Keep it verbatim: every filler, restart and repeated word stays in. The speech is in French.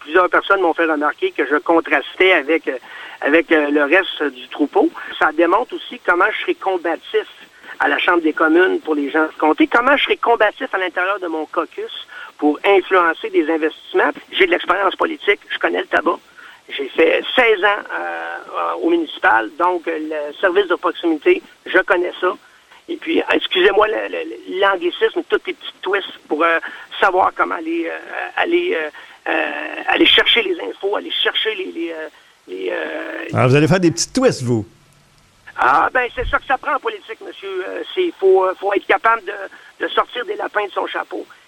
plusieurs personnes m'ont fait remarquer que je contrastais avec, avec le reste du troupeau. Ça démontre aussi comment je serai combatif à la Chambre des communes pour les gens du comté, comment je serai combatif à l'intérieur de mon caucus pour influencer des investissements. J'ai de l'expérience politique, je connais le tabac. J'ai fait seize ans euh, au municipal, donc le service de proximité, je connais ça. Et puis, excusez-moi l'anglicisme, tous les petits twists pour euh, savoir comment aller euh, aller euh, euh, aller chercher les infos, aller chercher les... les, euh, les euh, Alors, vous allez faire des petits twists, vous? Ah, ben c'est ça que ça prend en politique, monsieur. Euh, c'est faut, faut être capable de, de sortir des lapins de son chapeau.